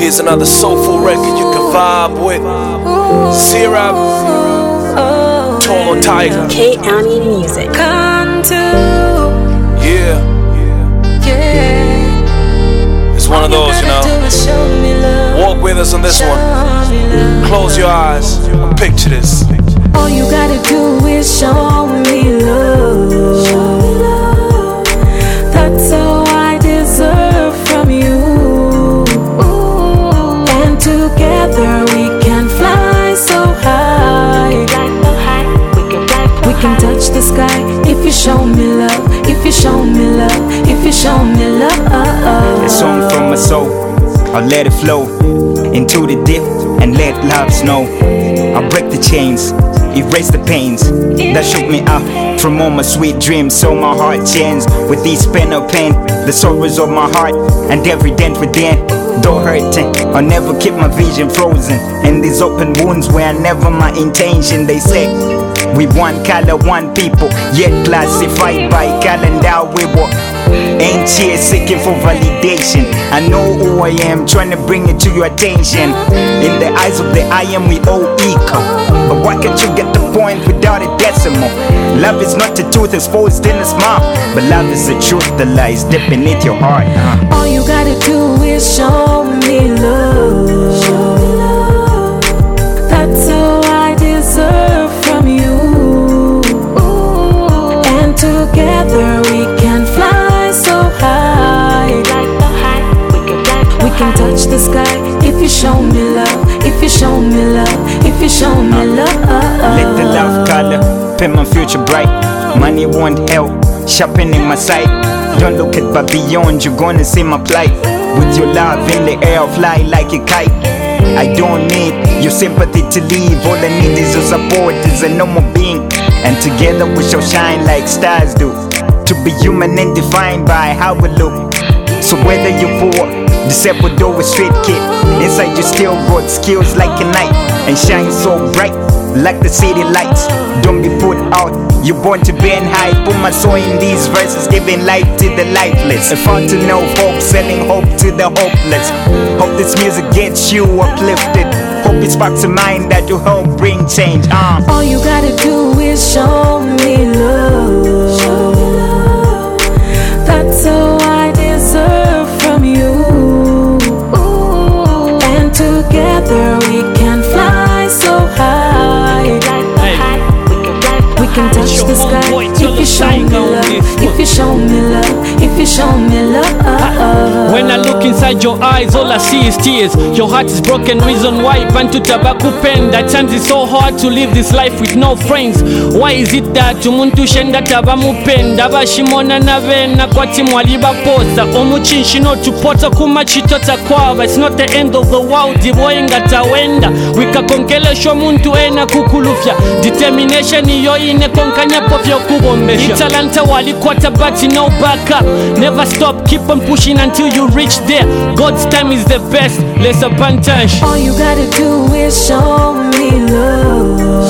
Here's another soulful record you can vibe with. Sirab, Tall Tiger, K-Ani Music. Yeah. It's one of those, you know. Walk with us on this one. Close your eyes and picture this. All you gotta do is show me love. That's all I deserve from you. And together we can fly so high. We can touch the sky if you show me love. If you show me love. If you show me love. A song from my soul, I'll let it flow into the deep and let love snow. I'll break the chains, erase the pains that shook me up from all my sweet dreams. So my heart chains with these pen of pain, the sorrows of my heart and every dent within. Though hurting, I'll never keep my vision frozen in these open wounds where never my intention. They say we one color, one people, yet classified by calendar. We were ain't here seeking for validation. I know who I am, trying to bring it to your attention. In the eyes of the I am, we all equal. But why can't you get the point without a decimal? Love is not the truth exposed in a smile, but love is the truth that lies deep beneath your heart. All you gotta do is show me love. That's all I deserve from you. And together we can fly so high. We can touch the sky if you show me love. If you show me love. If you show me love. Let the love color paint my future bright. Money won't help, shopping in my sight. Don't look at but beyond, you're gonna see my plight. With your love in the air, I'll fly like a kite. I don't need your sympathy to leave. All I need is your support as a normal being. And together we shall shine like stars do. To be human and defined by how we look. So whether you're poor, disabled or a street kid, inside you still got skills like a knight. And shine so bright like the city lights. Don't be put out, you're born to be in high. Put my soul in these verses, giving life to the lifeless. A fountain of hope, selling hope to the hopeless. Hope this music gets you uplifted. Hope it sparks a mind that will help bring change. All you gotta do is show me love. That's all I deserve from you. And together we can fly so high. We can touch the sky if you show me love. If you show me love. If you show me love. When I look inside your eyes, all I see is tears. Your heart is broken, reason why you pan to tobacco pen. That times it's so hard to live this life with no friends. Why is it that umuntu shenda tabamupenda bashimona nabena kwati mwaliba posa omuchinshino tupota kumachitota kwava. It's not the end of the world, diboyenga tawenda wikakonkeleshwa muntu ena kukulufya. Determination iyo ine konkanya pofyo kubombesha. Italanta walikwata but no backup. Never stop, keep on pushing until you reach there. God's time is the best, let's abandonage. All you gotta do is show me love.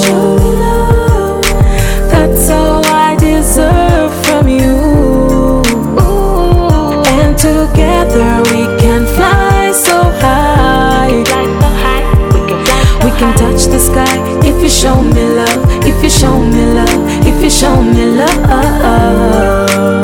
That's all I deserve from you. And together we can fly so high. We can touch the sky if you show me love. If you show me love. If you show me love.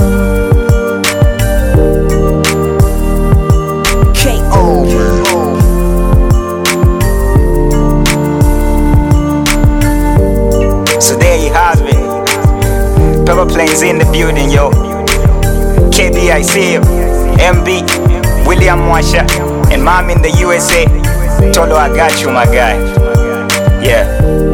So there you have it. Pepper Plains in the building, yo. KBIC, MB, William Washa, and Mom in the USA. Tolo, I got you, my guy. Yeah.